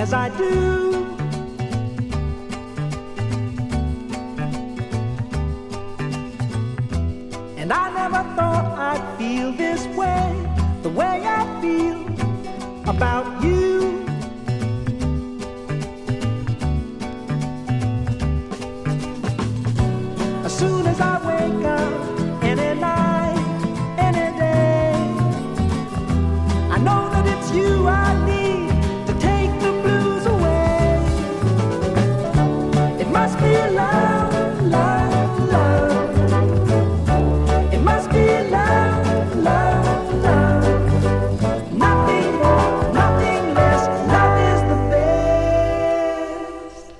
as I do. And I never thought I'd feel this way, the way I feel about you. As soon as I wake up, any night, any day, I know that it's you I need to take the blues away. It must be love, love, love. It must be love, love, love. Nothing more, nothing less. Love is the best.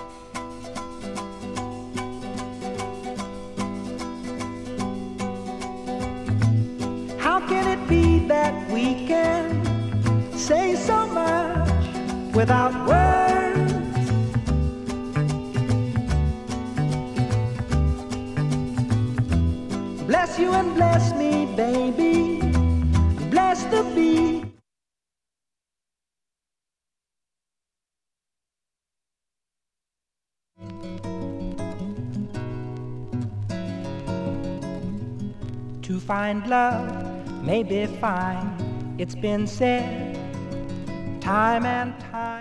How can it be that we can say so much without words? Bless you and bless me, baby. Blessed to be. To find love may be fine, it's been said time and time.